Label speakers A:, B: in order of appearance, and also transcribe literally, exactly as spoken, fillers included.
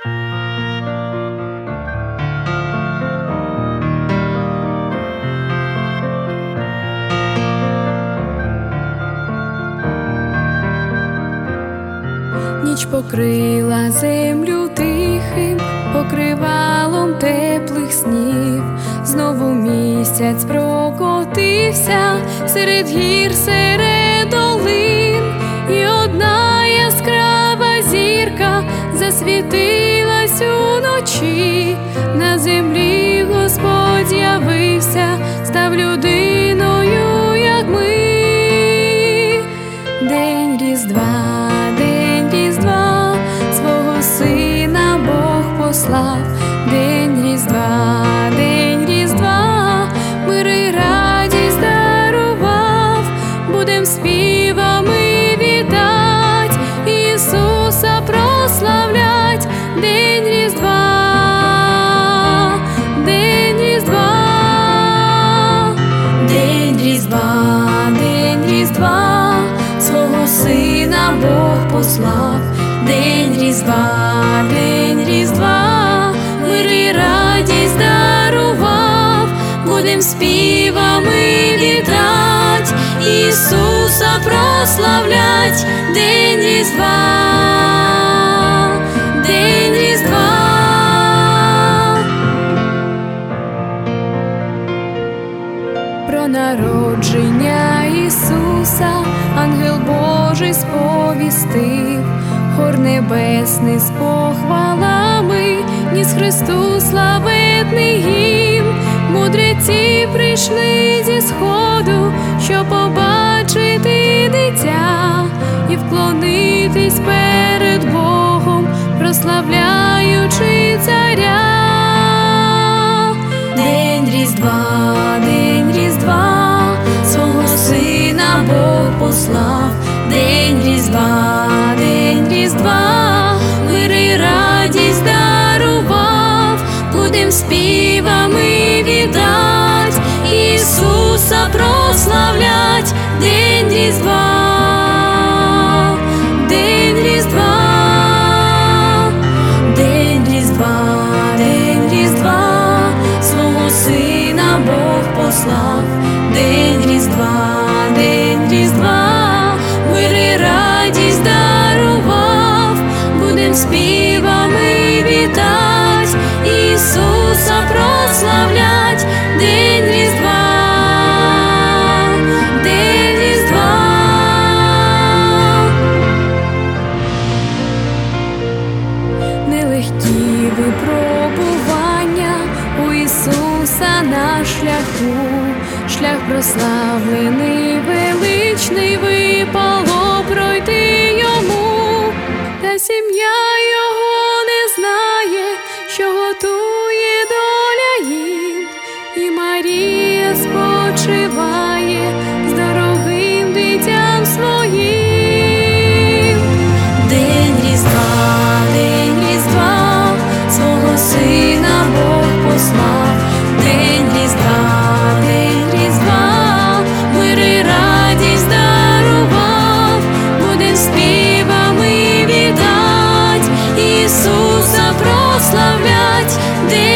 A: Ніч покрила землю тихим покривалом теплих снів. Знову місяць прокотився серед гір, серед долин, і одна яскрава зірка засвітилась уночі. На землі Господь з'явився, став людиною, як ми. День Різдва, день Різдва, свого Сина Бог послав. День Різдва, день Різдва, мир і радість дарував. Будем співами вітать, Ісуса прославлять. День Різдва, день Різдва, день Різдва, день Різдва, свого Сина Бог послав. День Різдва, день Різдва, мир і радість дарував. Будем співами вітать, Ісуса прославлять. День Різдва, день Різдва. Про народження Ісуса ангел Божий сповістив, хор небесний з похвалами ніс Христу славетний гімн. Мудреці прийшли зі сходу, щоб побачити дитя і вклонитись перед Богом, прославляючи царя. День Різдва, день Різдва, свого Сина Бог послав. День Різдва, день Різдва, мир і радість дарував. Будем співами вітать, Ісуса прославлять. День Різдва, день Різдва, день Різдва, день Різдва, свого Сина Бог послав. День Різдва, день Різдва, мир і радість дарував. Будем співами вітать, Ісуса прославлять. День Різдва, день Різдва. Нелегкі випробування у Ісуса на шляху. Шлях прославлений, величний, випало пройти йому. Та сім'я його не знає, що готує доля їм. І Марія спочиває з дорогим дитям своїм. День Різдва, день Різдва, свого Сина Бог послав. День Різдва, день Різдва, мир і радість дарував. Будем співами вітать, Ісуса прославлять. День